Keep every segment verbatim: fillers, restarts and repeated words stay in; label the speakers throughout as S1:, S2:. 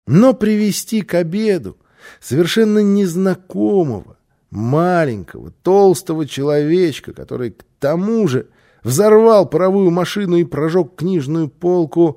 S1: Но привести к обеду совершенно незнакомого, маленького, толстого человечка, который к тому же взорвал паровую машину и прожег книжную полку,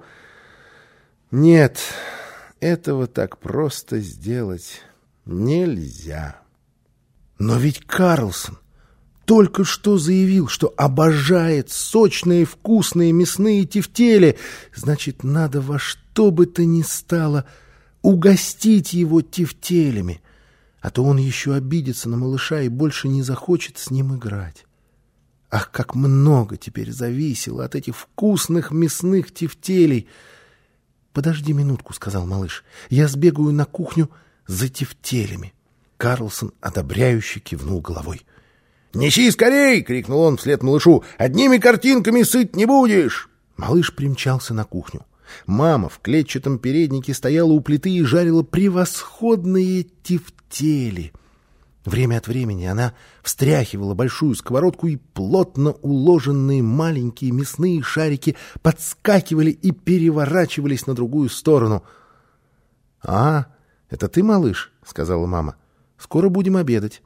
S1: нет, этого так просто сделать нельзя. Но ведь Карлсон только что заявил, что обожает сочные вкусные мясные тефтели. Значит, надо во что бы то ни стало угостить его тефтелями, а то он еще обидится на малыша и больше не захочет с ним играть. Ах, как много теперь зависело от этих вкусных мясных тефтелей! «Подожди минутку», — сказал малыш, — «я сбегаю на кухню за тефтелями». Карлсон одобряюще кивнул головой.
S2: «Неси скорей!» — крикнул он вслед малышу. «Одними картинками сыт не будешь!»
S1: Малыш примчался на кухню. Мама в клетчатом переднике стояла у плиты и жарила превосходные тефтели. Время от времени она встряхивала большую сковородку, и плотно уложенные маленькие мясные шарики подскакивали и переворачивались на другую сторону. — А, это ты, малыш? — сказала мама. — Скоро будем обедать.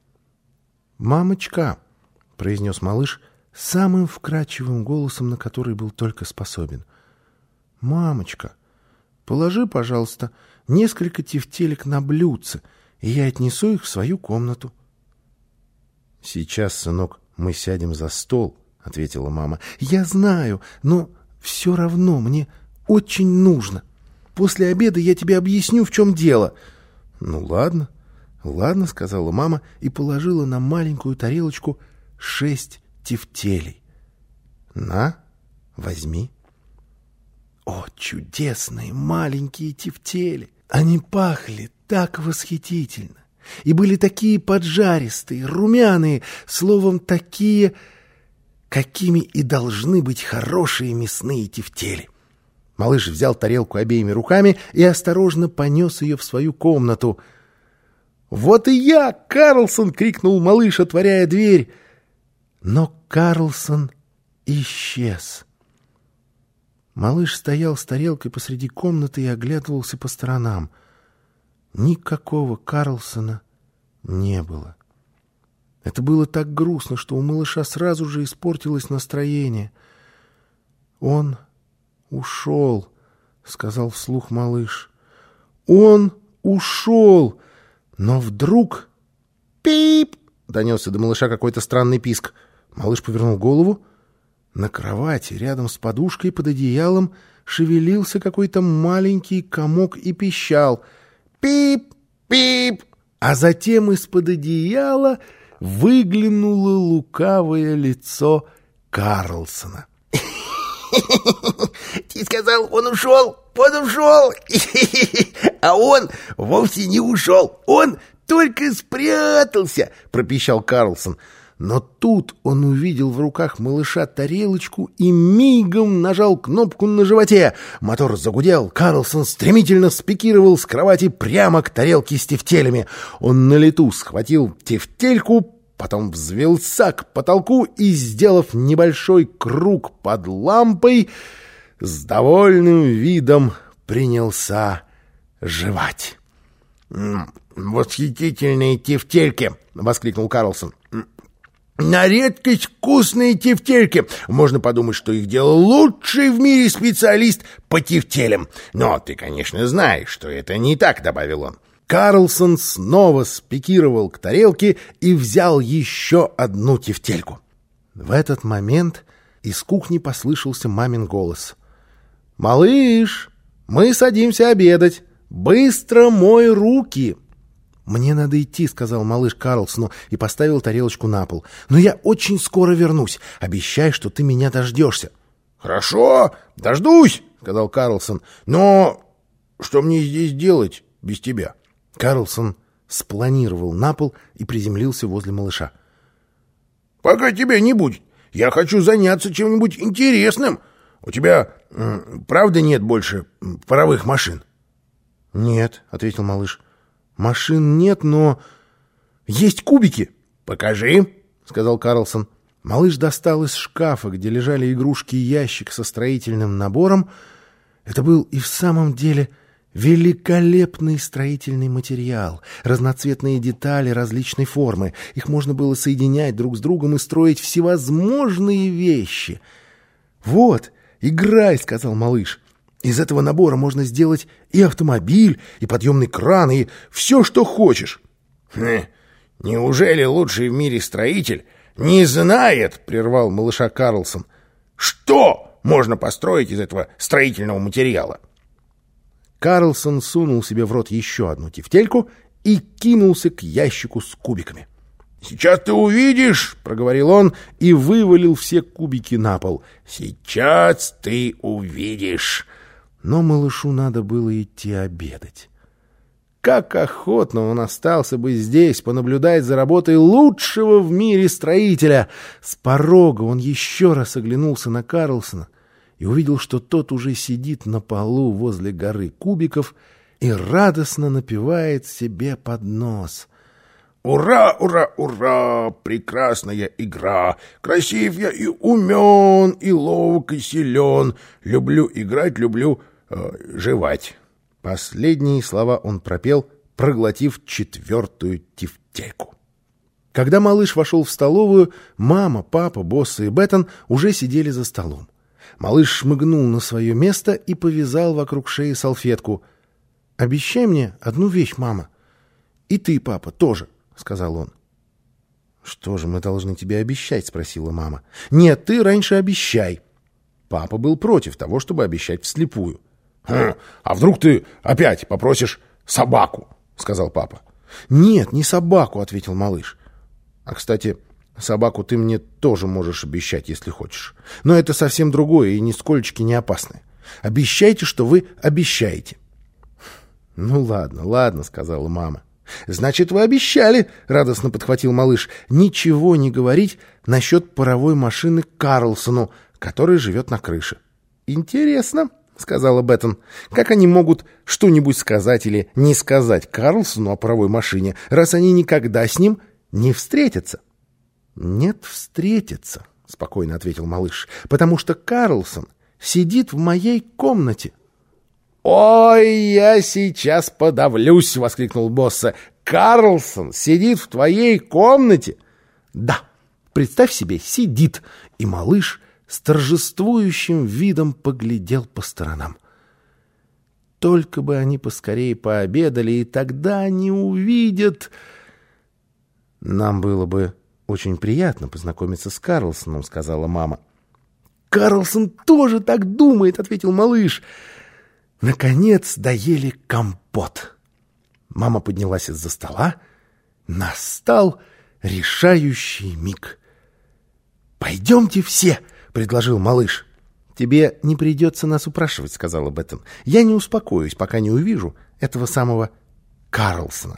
S1: — Мамочка, — произнес малыш самым вкрадчивым голосом, на который был только способен. — Мамочка, положи, пожалуйста, несколько тефтелек на блюдце, и я отнесу их в свою комнату. — Сейчас, сынок, мы сядем за стол, — ответила мама. — Я знаю, но все равно мне очень нужно. После обеда я тебе объясню, в чем дело. — Ну, ладно, ладно, — сказала мама и положила на маленькую тарелочку шесть тефтелей. — На, возьми. О, чудесные маленькие тефтели! Они пахли так восхитительно и были такие поджаристые, румяные, словом, такие, какими и должны быть хорошие мясные тефтели. Малыш взял тарелку обеими руками и осторожно понес ее в свою комнату. «Вот и я, Карлсон!» — крикнул малыш, отворяя дверь. Но Карлсон исчез. Малыш стоял с тарелкой посреди комнаты и оглядывался по сторонам. Никакого Карлсона не было. Это было так грустно, что у малыша сразу же испортилось настроение. «Он ушел», — сказал вслух малыш. «Он ушел!» Но вдруг... «Пип!» — донесся до малыша какой-то странный писк. Малыш повернул голову. На кровати, рядом с подушкой под одеялом, шевелился какой-то маленький комок и пищал. «Пип! Пип!» А затем из-под одеяла выглянуло лукавое лицо Карлсона.
S2: «Ты сказал, он ушел, он ушел, а он вовсе не ушел, он только спрятался!» — пропищал Карлсон. Но тут он увидел в руках малыша тарелочку и мигом нажал кнопку на животе. Мотор загудел, Карлсон стремительно спикировал с кровати прямо к тарелке с тефтелями. Он на лету схватил тефтельку, потом взвился к потолку и, сделав небольшой круг под лампой, с довольным видом принялся жевать. «Восхитительные тефтельки!» — воскликнул Карлсон. «На редкость вкусные тефтельки. Можно подумать, что их делал лучший в мире специалист по тефтелям. Но ты, конечно, знаешь, что это не так», — добавил он.
S1: Карлсон снова спикировал к тарелке и взял еще одну тефтельку. В этот момент из кухни послышался мамин голос. «Малыш, мы садимся обедать. Быстро мой руки!» «Мне надо идти», — сказал малыш Карлсону и поставил тарелочку на пол. «Но я очень скоро вернусь. Обещай, что ты меня дождешься».
S2: «Хорошо, дождусь», — сказал Карлсон. «Но что мне здесь делать без тебя?»
S1: Карлсон спланировал на пол и приземлился возле малыша.
S2: «Пока тебя не будет, я хочу заняться чем-нибудь интересным. У тебя, правда, нет больше паровых машин?»
S1: «Нет», — ответил малыш. «Машин нет, но есть кубики».
S2: «Покажи», — сказал Карлсон.
S1: Малыш достал из шкафа, где лежали игрушки, ящик со строительным набором. Это был и в самом деле Великолепный строительный материал, разноцветные детали различной формы. Их можно было соединять друг с другом и строить всевозможные вещи. «Вот, играй», — сказал малыш. «Из этого набора можно сделать и автомобиль, и подъемный кран, и все, что хочешь».
S2: «Хм, неужели лучший в мире строитель не знает, — прервал малыша Карлсон, — что можно построить из этого строительного материала?»
S1: Карлсон сунул себе в рот еще одну тефтельку и кинулся к ящику с кубиками.
S2: «Сейчас ты увидишь, — проговорил он и вывалил все кубики на пол. — Сейчас ты увидишь.
S1: Но малышу надо было идти обедать. Как охотно он остался бы здесь понаблюдать за работой лучшего в мире строителя! С порога он еще раз оглянулся на Карлсона и увидел, что тот уже сидит на полу возле горы кубиков и радостно напевает себе под нос.
S2: «Ура, ура, ура! Прекрасная игра! Красив я и умен, и ловок, и силен. Люблю играть, люблю э, жевать».
S1: Последние слова он пропел, проглотив четвертую тефтельку. Когда малыш вошел в столовую, мама, папа, Босса и Беттон уже сидели за столом. Малыш шмыгнул на свое место и повязал вокруг шеи салфетку. «Обещай мне одну вещь, мама. И ты, папа, тоже», — сказал он. «Что же мы должны тебе обещать?» — спросила мама. «Нет, ты раньше обещай». Папа был против того, чтобы обещать вслепую.
S2: «Хм, а вдруг ты опять попросишь собаку?» — сказал папа.
S1: «Нет, не собаку», — ответил малыш. «А, кстати, собаку ты мне тоже можешь обещать, если хочешь. Но это совсем другое и нисколечки не опасное. Обещайте, что вы обещаете». «Ну ладно, ладно», — сказала мама. «Значит, вы обещали», — радостно подхватил малыш, «ничего не говорить насчет паровой машины Карлсону, который живет на крыше». «Интересно», — сказала Беттон, «как они могут что-нибудь сказать или не сказать Карлсону о паровой машине, раз они никогда с ним не встретятся?» «Нет, встретятся», — спокойно ответил малыш, «потому что Карлсон сидит в моей комнате».
S2: «Ой, я сейчас подавлюсь!» — воскликнул Босса. «Карлсон сидит в твоей комнате?»
S1: «Да, представь себе, сидит!» И малыш с торжествующим видом поглядел по сторонам. Только бы они поскорее пообедали, и тогда они увидят... «Нам было бы очень приятно познакомиться с Карлсоном», — сказала мама. «Карлсон тоже так думает», — ответил малыш. Наконец доели компот. Мама поднялась из-за стола. Настал решающий миг. «Пойдемте все», — предложил малыш. «Тебе не придется нас упрашивать», — сказала Беттон. «Я не успокоюсь, пока не увижу этого самого Карлсона».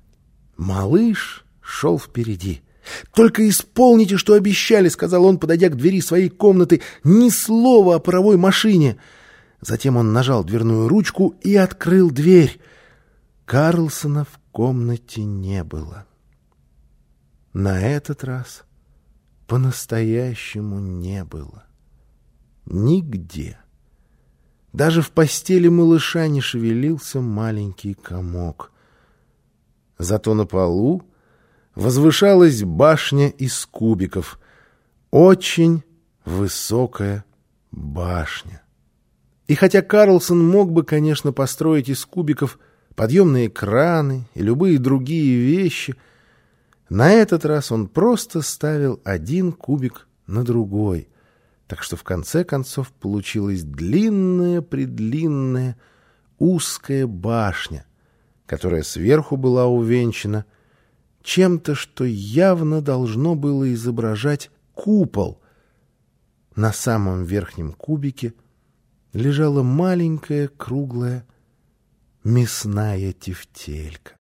S1: Малыш шел впереди. «Только исполните, что обещали», — сказал он, подойдя к двери своей комнаты. «Ни слова о паровой машине». Затем он нажал дверную ручку и открыл дверь. Карлсона в комнате не было. На этот раз по-настоящему не было. Нигде. Даже в постели малыша не шевелился маленький комок. Зато на полу возвышалась башня из кубиков. Очень высокая башня. И хотя Карлсон мог бы, конечно, построить из кубиков подъемные краны и любые другие вещи, на этот раз он просто ставил один кубик на другой, так что в конце концов получилась длинная-предлинная узкая башня, которая сверху была увенчана чем-то, что явно должно было изображать купол. На самом верхнем кубике лежала маленькая круглая мясная тефтелька.